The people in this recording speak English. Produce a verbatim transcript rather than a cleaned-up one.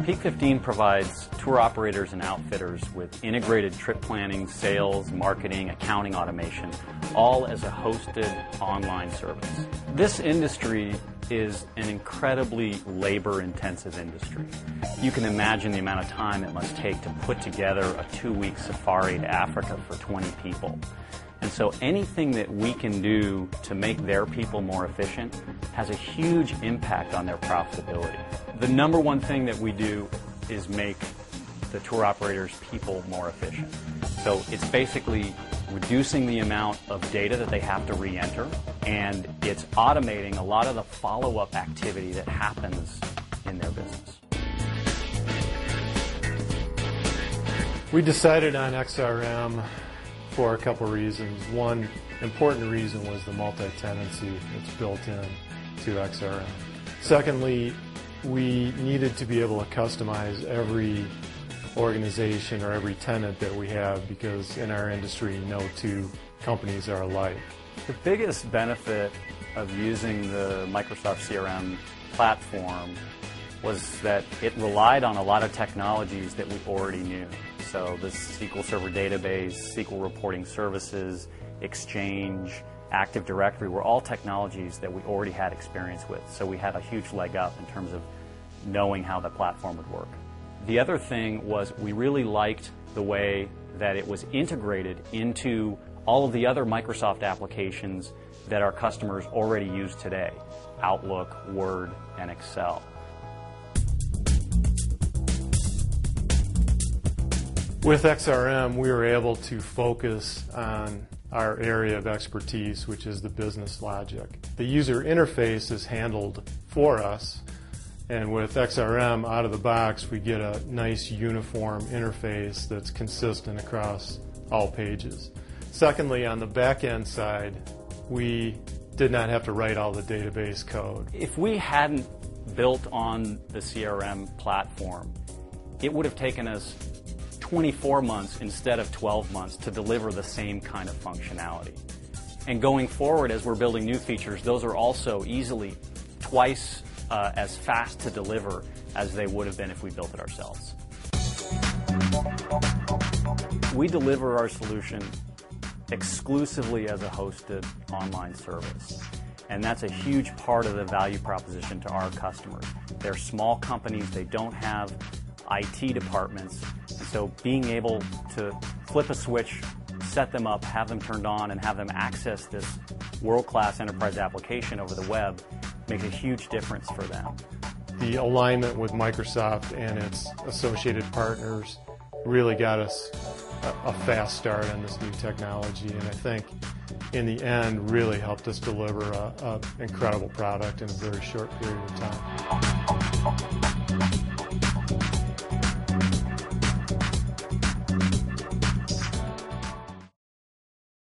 Peak fifteen provides tour operators and outfitters with integrated trip planning, sales, marketing, accounting automation, all as a hosted online service. This industry is an incredibly labor-intensive industry. You can imagine the amount of time it must take to put together a two-week safari to Africa for twenty people. And so anything that we can do to make their people more efficient has a huge impact on their profitability. The number one thing that we do is make the tour operators' people more efficient. So it's basically reducing the amount of data that they have to re-enter, and it's automating a lot of the follow-up activity that happens in their business. We decided on X R M for a couple reasons. One important reason was the multi-tenancy that's built in to X R M. Secondly, we needed to be able to customize every organization or every tenant that we have, because in our industry no two companies are alike. The biggest benefit of using the Microsoft C R M platform was that it relied on a lot of technologies that we already knew. So the S Q L Server database, S Q L reporting services, Exchange, Active Directory were all technologies that we already had experience with. So we had a huge leg up in terms of knowing how the platform would work. The other thing was we really liked the way that it was integrated into all of the other Microsoft applications that our customers already use today: Outlook, Word, and Excel. With X R M, we were able to focus on our area of expertise, which is the business logic. The user interface is handled for us, and with X R M out of the box, we get a nice uniform interface that's consistent across all pages. Secondly, on the back-end side, we did not have to write all the database code. If we hadn't built on the C R M platform, it would have taken us twenty-four months instead of twelve months to deliver the same kind of functionality. And going forward, as we're building new features, those are also easily twice uh, as fast to deliver as they would have been if we built it ourselves. We deliver our solution exclusively as a hosted online service. And that's a huge part of the value proposition to our customers. They're small companies, they don't have I T departments, and so being able to flip a switch, set them up, have them turned on, and have them access this world-class enterprise application over the web makes a huge difference for them. The alignment with Microsoft and its associated partners really got us a, a fast start on this new technology, and I think in the end really helped us deliver an incredible product in a very short period of time.